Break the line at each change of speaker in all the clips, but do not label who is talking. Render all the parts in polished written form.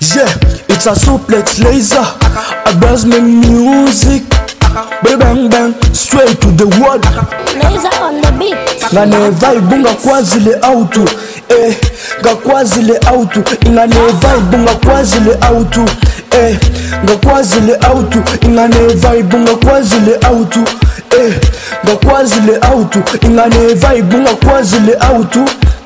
Yeah, it's a suplex laser. I blast my music. Bang bang bang, straight to the word.
Laser on the beat.
Ngane vibe nga kwazile auto. Nga kwazile auto. Ngane vibe nga kwazile auto. Nga kwazile auto. Ngane vibe nga kwazile auto. Nga kwazile auto. Ngane vibe nga kwazile auto.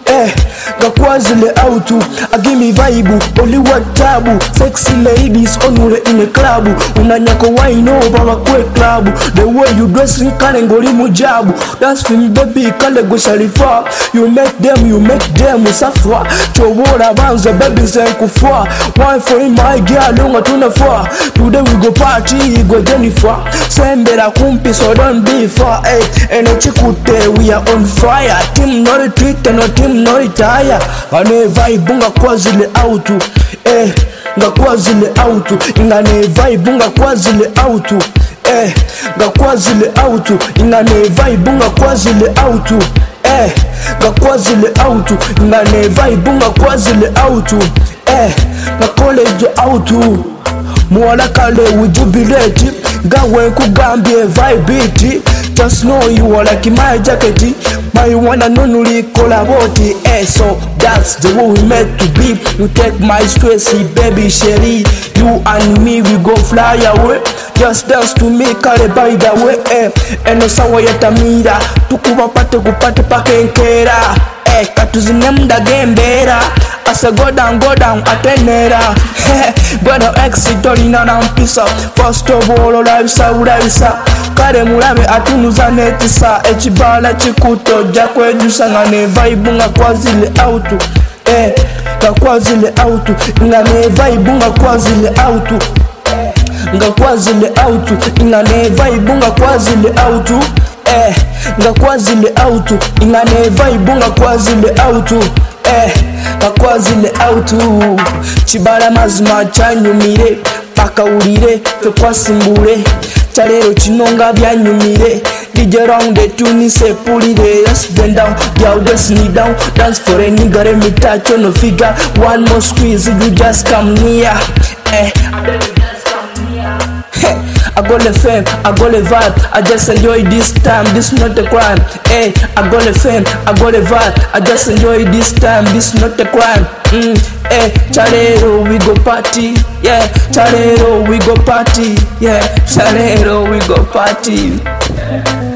Nga kwazile auto. I give me vibe, Hollywood tabu. Sexy ladies onule in a club. Unanyako wine over wakwe club. The way you dressing kale ngoli mujabu. That's film baby kale go shalifa. You make them usafwa. Chobora banza baby zenkufwa. Wine for my girl unga tunafwa. Today we go party, go Jennifer. Sembera kumpi so don't be far. Ene chikute we are on fire. Team no retreat no team no retire. Ngane vibe nga kwazile auto. Nga kwazile auto. Ngane vibe nga kwazile auto. Nga kwazile auto. Ngane vibe nga kwazile auto. Nga kwazile auto. Ngane vibe nga kwazile auto. Nga college auto. Mwala kale we jubilate. Gawe kugambye vibe it. Just know you are like my jacket. My one and only collaboti. So that's the way we meant to be. You take my stress, baby sherry. You and me, we go fly away. Just dance to me, kale by the way. Eno sawa yatamira. Tukuba pate kupate pakenkera. Katuzine mda gembera. Asa go down, atenera. Go down, exit, dolina na mpisa. First of all, ulabisa. Kare mulabe atunuza netisa. Echibala chikuto, jakwe jusa. Ngane vibe nga kwazile auto. Nga kwazile auto. Ngane vibe nga kwazile auto. Nga kwazile auto. Ngane vibe nga kwazile auto. Nga kwazile auto. Ngane vibe nga kwazile auto. Nga kwazile auto. Chibala mazima chanyumire. Paka urire, fe kwasimbure. Chalero chinonga byanyumire. DJ round the tune se pulire. Let's bend down, y'all just knee down. Dance for a nigga, let me touch on the figure. One more squeeze, you just come near. I got the fame, I got the vibe. I just enjoy this time, this not a crime. I got the fame, I got the vibe. I just enjoy this time, this not a crime. Chalero we go party, yeah. Chalero we go party, yeah. Chalero we go party.